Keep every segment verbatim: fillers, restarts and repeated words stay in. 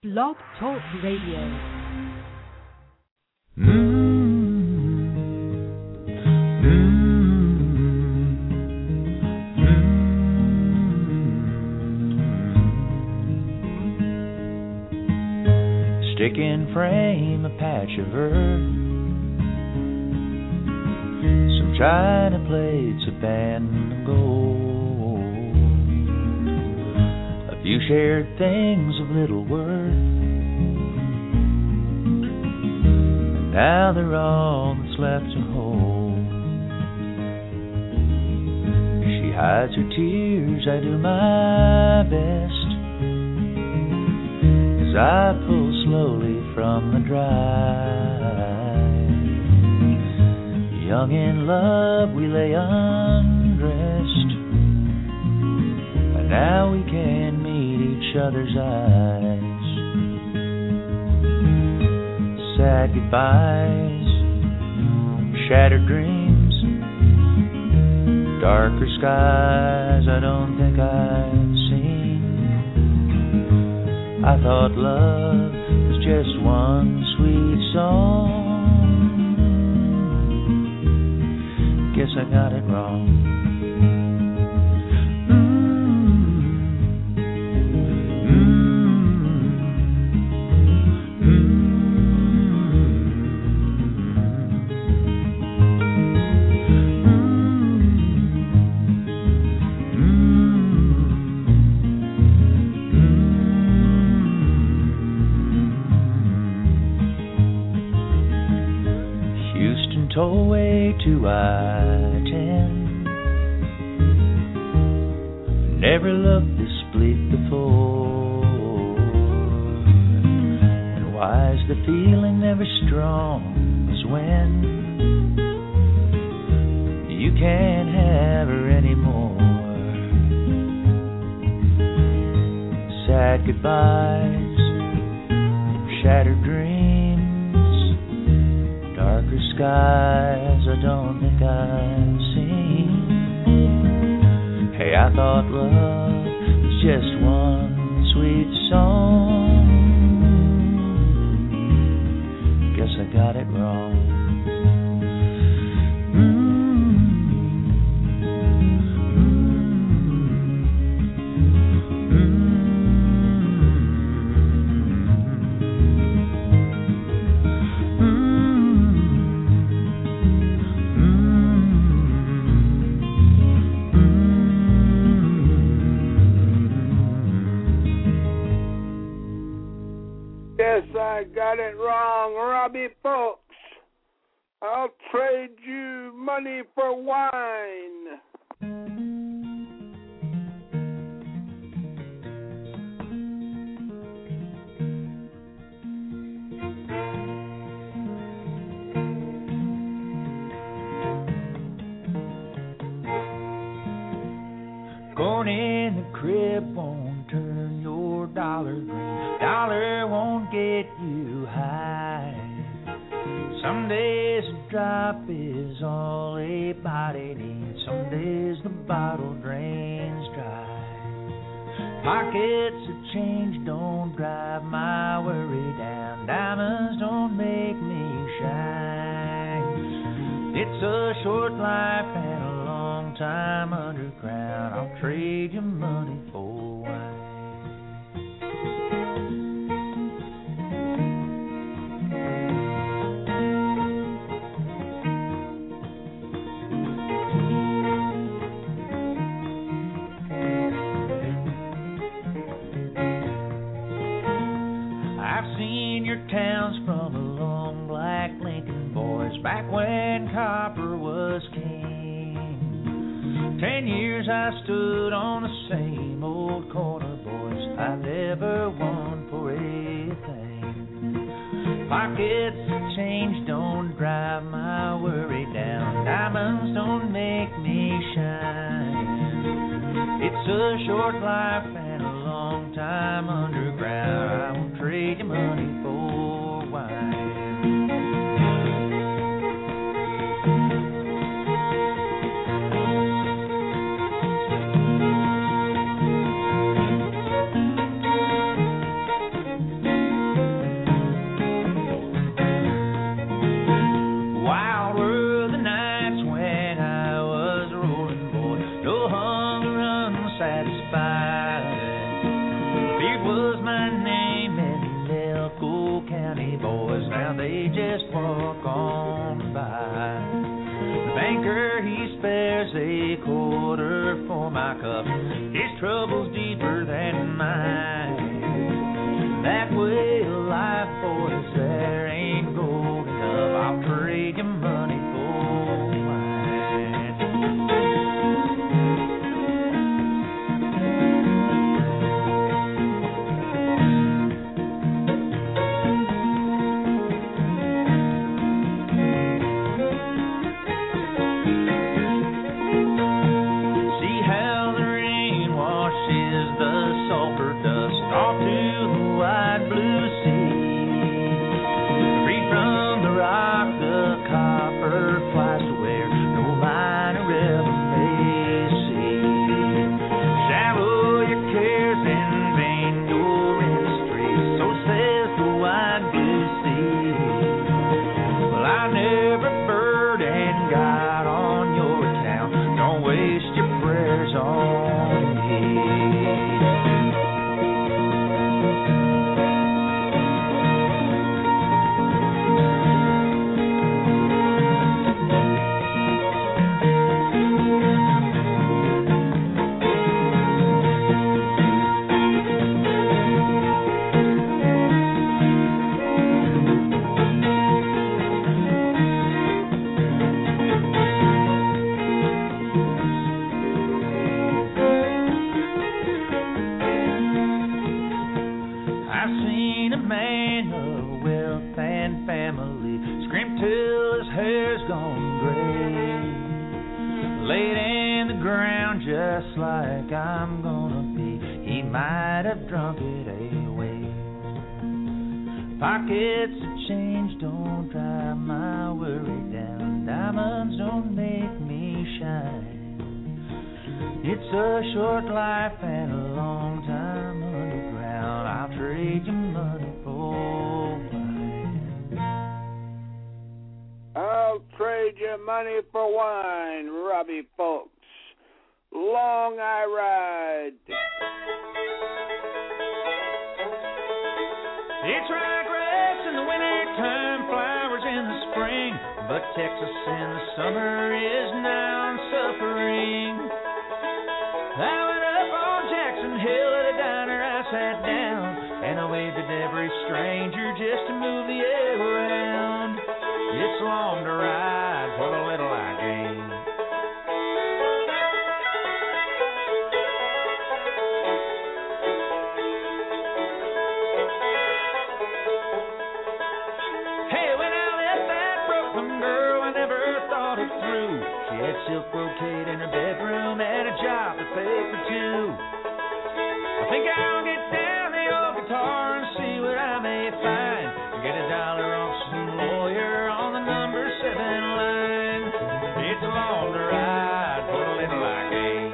Blog Talk Radio. Stick in frame, a patch of earth, some china plates, a band of gold, a few shared things of little worth, and now they're all that's left to hold. She hides her tears, I do my best, I pull slowly from the drive. Young in love, we lay undressed, and now we can meet each other's eyes. Sad goodbyes, shattered dreams, darker skies I don't think I've seen. I thought love was just one sweet song. Guess I got it wrong. Tollway to I ten. Never looked this bleak before. And why is the feeling never strong as when you can't have her anymore? Sad goodbyes, shattered dreams, darker skies I don't think I've seen. Hey, I thought love was just one sweet song. Guess I got it wrong. I got it wrong, Robbie Folks. I'll trade you money for wine. Corn in the crib won't turn your dollar green. Dollar won't get you high. Some days a drop is all a body needs. Some days the bottle drains dry. Pockets of change don't drive my worry down. Diamonds don't make me shine. It's a short life and a long time underground. I'll trade you money for wine. Towns from a long black Lincoln, boys, back when copper was king. Ten years I stood on the same old corner, boys, I never won for a thing. Pockets of change don't drive my worry down. Diamonds don't make me shine. It's a short life and a long time underground. I won't trade you money for my name in Elko County, boys. Now they just walk on by. The banker, he spares a quarter for my cup. His trouble's deeper than mine. That way of life, boys, there ain't gold enough. I'll trade you money for wine. See how the rain washes the sulfur dust off to the wide blue sea. Freed from the rock, the copper flies to where no miner ever may see. Shallow your cares and vain your industry, so says the wide blue sea. Well, I never bird and got on your account. Don't waste your prayers on me. I've seen a man of wealth and family scrimp till his hair's gone gray, laid in the ground just like I'm gonna be. He might have drunk it away. Pockets of change don't drive my worry down. Diamonds don't make me shine. It's a short life and a long time underground. I'll trade you money for wine. I'll trade you money for wine, Robbie folks. Long I ride. It's ryegrass in the winter time, flowers in the spring, but Texas in the summer is now suffering. I went up on Jackson Hill at a diner, I sat down, and I waved at every stranger just to move the air around. It's long to ride for the little I gain. Hey, when I left that Brooklyn girl, I never thought it through. She had silk brocade in her bedroom and a job that paid for two. I think I'll get down the old guitar and see what I may find. Get a dollar off some lawyer on the number seven line. It's a long to ride for a little I gain.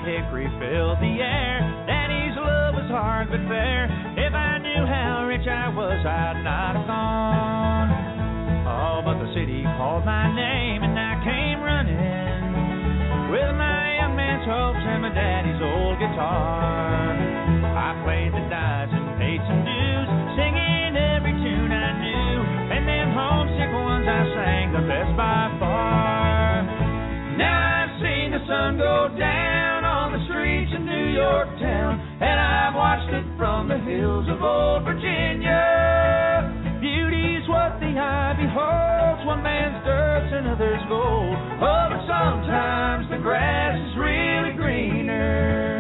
sweet hickory filled the air. Daddy's love was hard but fair. If I knew how rich I was, I'd not have gone. Oh, but the city called my name and I came running with my young man's hopes and my daddy's old guitar. I played the dice and paid some dues, singing every tune I knew, and them homesick ones I sang the best by far. Now I've seen the sun go down on the streets of New York town, and I've watched it from the hills of old Virginia. Beauty's what the eye beholds, one man's dirt's another's gold. Oh, but sometimes the grass is really greener.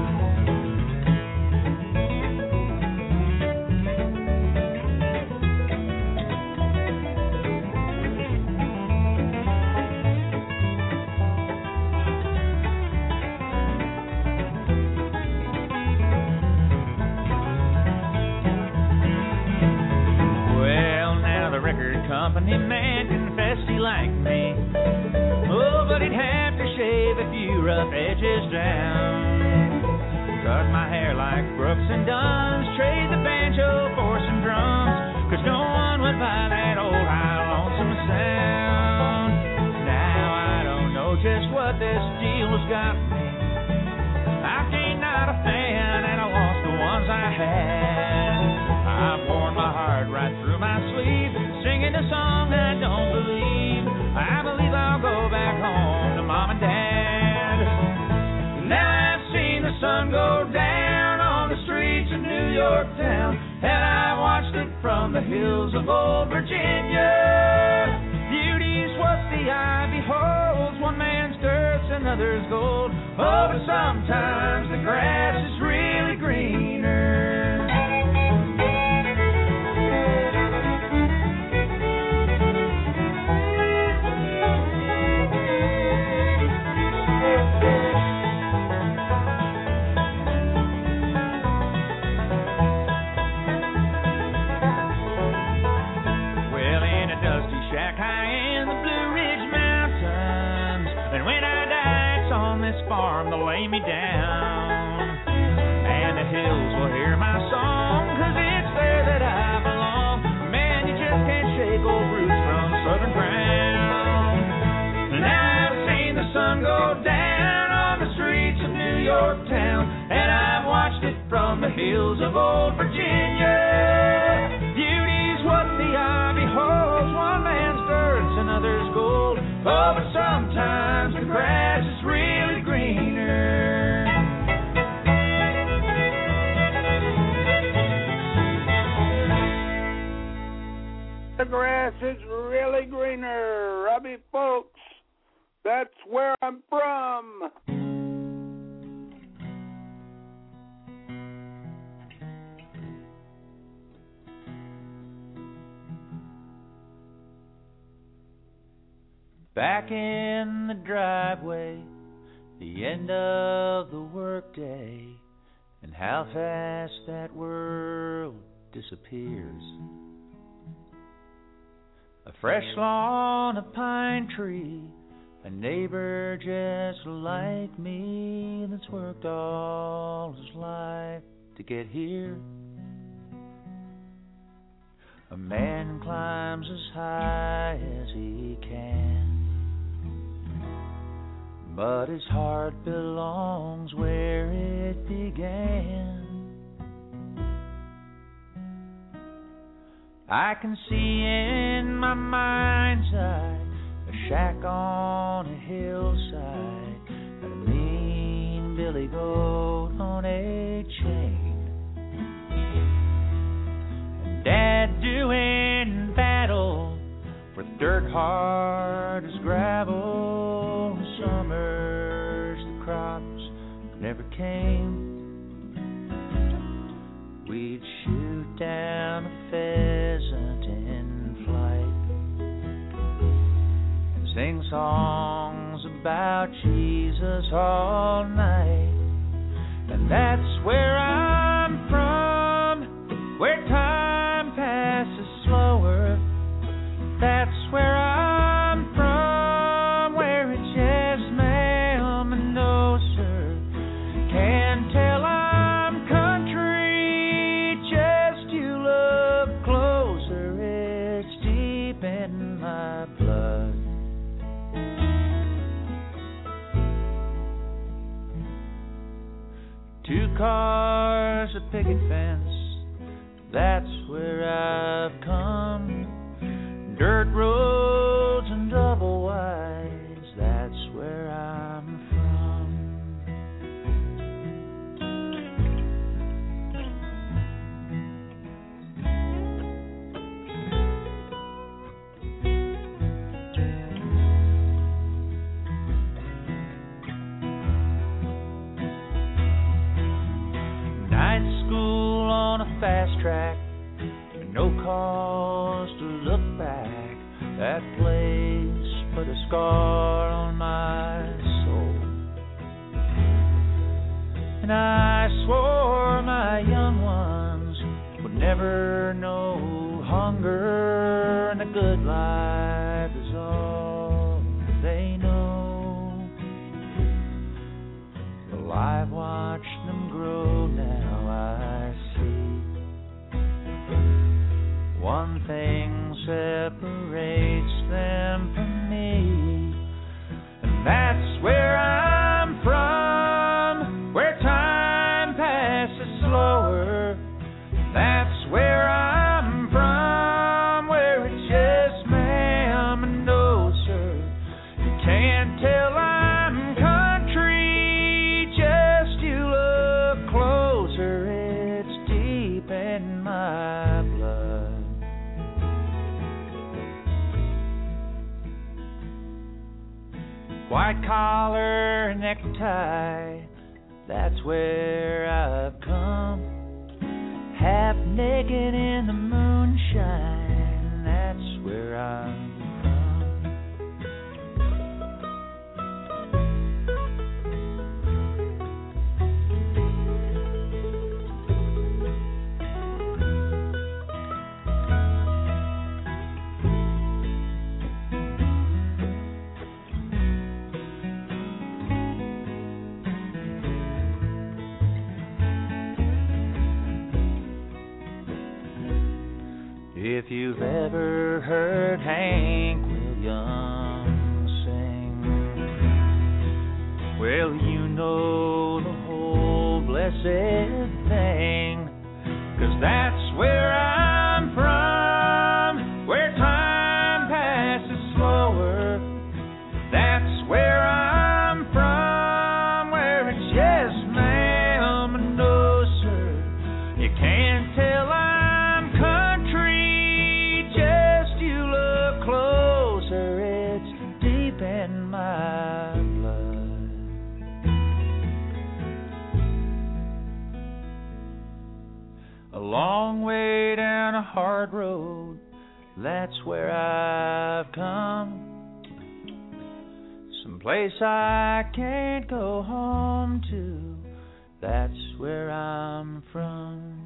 Company man confessed he liked me. Oh, but he'd have to shave a few rough edges down. Cut my hair like Brooks and Dunn's, trade the banjo for some drums, 'cause no one would buy that old high lonesome sound. Now I don't know just what this deal has got me. I've gained not a fan and I lost the ones I had. I've worn my heart right through my sleeve, singing a song I don't believe. I believe I'll go back home to Mom and Dad. Now I've seen the sun go down on the streets of New York town, and I've watched it from the hills of old Virginia. Beauty's what the eye beholds, one man's dirt's another's gold. Oh, but sometimes the grass is really greener. Farm to lay me down, and the hills will hear my song, 'cause it's there that I belong. Man, you just can't shake old roots from southern ground. Now I've seen the sun go down on the streets of New York town, and I've watched it from the hills of old Virginia. Beauty's what the eye beholds, one man's dirt's another's gold. Oh, but sometimes the grass is really greener. The grass is really greener, Robbie folks. That's where I'm from. Back in the driveway, the end of the workday, and how fast that world disappears. A fresh lawn, a pine tree, a neighbor just like me that's worked all his life to get here. A man climbs as high as he can, but his heart belongs where it began. I can see in my mind's eye a shack on a hillside, and a mean billy goat on a chain, and Dad doing battle with dirt hard as gravel. Summers the crops never came. We'd shoot down a pheasant in flight and sing songs about Jesus all night. And that's where I'm from, where time passes slower. That's where I'm from, where it's yes ma'am and no sir. can't tell I'm country, just you look closer, it's deep in my blood. Two cars, a picket fence, that's where I've come. Dirt roads and double wides, that's where I'm from. Night school on a fast track, no cause to look back. That place put a scar on my soul, and I swore my young ones would never know hunger, and a good life is all they know. Well, I've watched them grow, now I see one thing separates them from me, and that's where I'm from, where time passes slower. That's where I'm from, where it's yes ma'am and no sir. You can't tell I'm country, just you look closer, it's deep in my blood. White collar, necktie, that's where I've come. Half naked in the moonshine, that's where I'm from. If you've ever heard Hank Williams sing, well, you know the whole blessed thing, 'cause that's where I'm from, where time passes slower. That's where I'm from, where it's yes ma'am and no sir. You can't tell I'm country, just you look closer, it's deep in my blood. A long way down a hard road, that's where I've come. Someplace I can't go home to, that's where I'm from.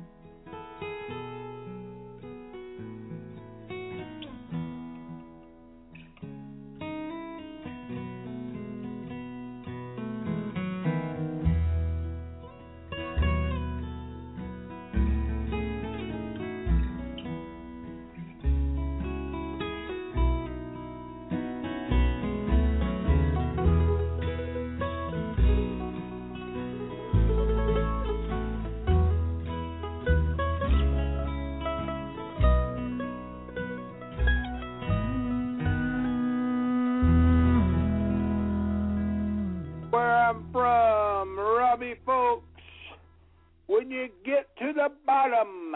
From Robbie Folks, when you get to the bottom.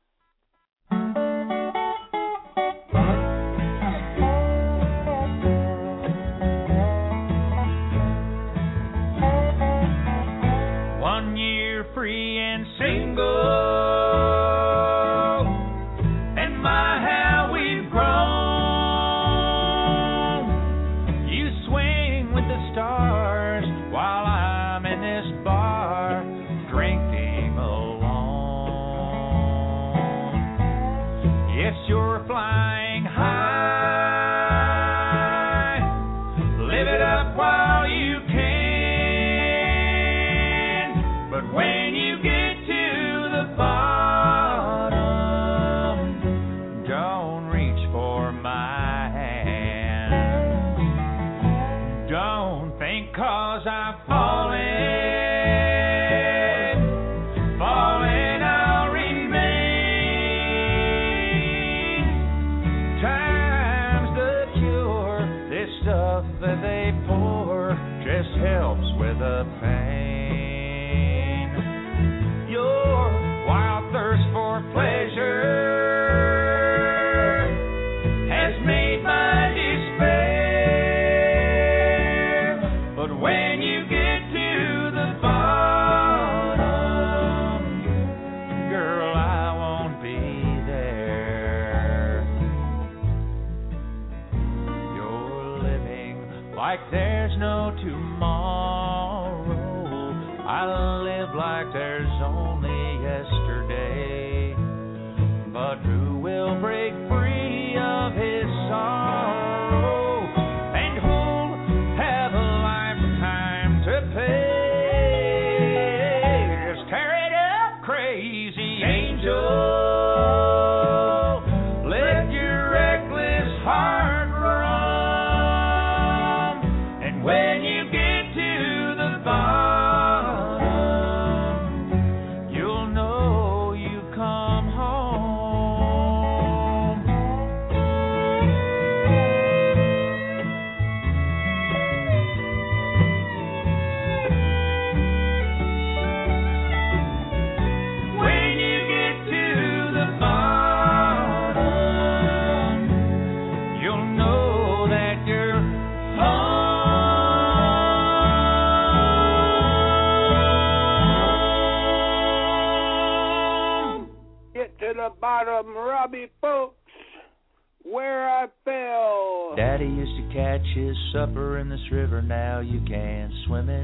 One year free and single, and my how we've grown. You swing with the stars while I'm in this bar drinking alone. Yes, you're flying high. Live it up while you can. But when you get to the bottom, don't reach for my hand. Don't think 'cause I've fallen, fallen I'll remain. Time's the cure, this stuff that they pour just helps with the pain. Your wild thirst for pleasure has made my despair. But when you get to the bottom, girl, I won't be there. You're living like there's no tomorrow. I live like there's only yesterday. But who will break free of his sorrow? And who'll have a lifetime to pay? Just tear it up, crazy angel. Let your reckless heart roam. And when you get to the bottom, you'll know you've come home. When you get to the bottom, you'll know that you're home. Get to the bottom, Robbie Folks, where I fell. Daddy used to catch his supper in this river, now you can't swim it.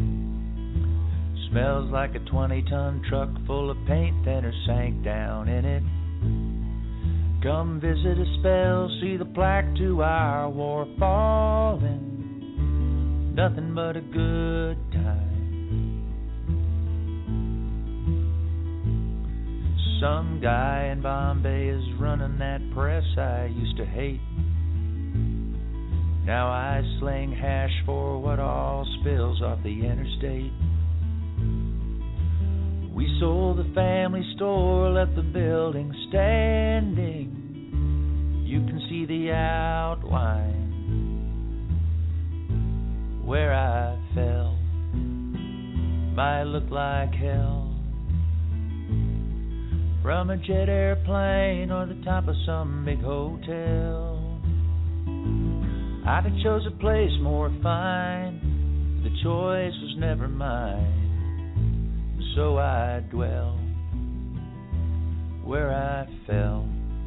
Smells like a twenty-ton truck full of paint thinner sank down in it. Come visit a spell, see the plaque to our war falling. Nothing but a good time. Some guy in Bombay is running that press I used to hate. Now I sling hash for what all spills off the interstate. We sold the family store, left the building standing. You can see the outline where I fell. Might look like hell. From a jet airplane or the top of some big hotel. I'd have chose a place more fine. The choice was never mine. So I dwell where I fell.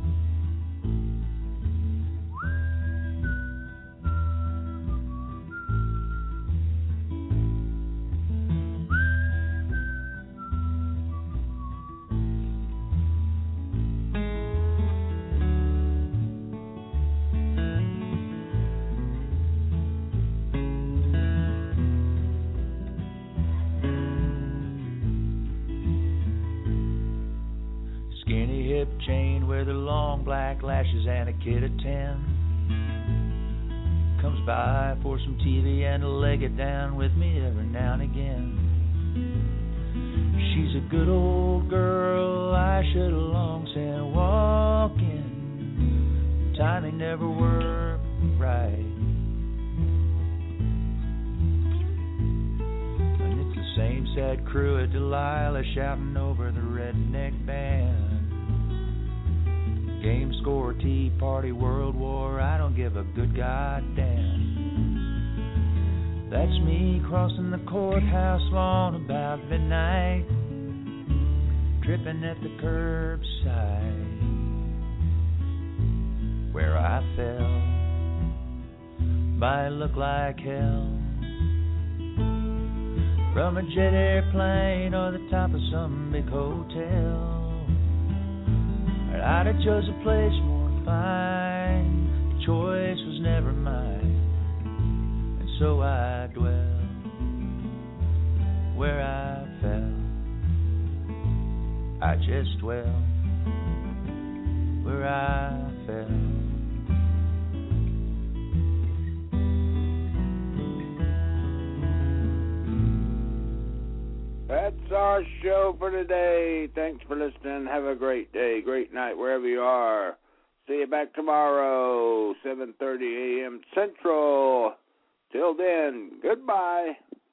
Chain with her long black lashes and a kid of ten. Comes by for some T V and to leg it down with me every now and again. She's a good old girl I should have long sent walking. Timing never worked right. And it's the same sad crew at Delilah shouting over the redneck band. Game, score, Tea Party, World War, I don't give a good goddamn. That's me crossing the courthouse lawn about midnight, tripping at the curbside where I fell. Might look like hell. From a jet airplane or the top of some big hotel. I'd have chose a place more fine. The choice was never mine. And so I dwell where I fell. I just dwell where I fell. That's our show for today. Thanks for listening. Have a great day, great night, wherever you are. See you back tomorrow, seven thirty a.m. Central. Till then, goodbye.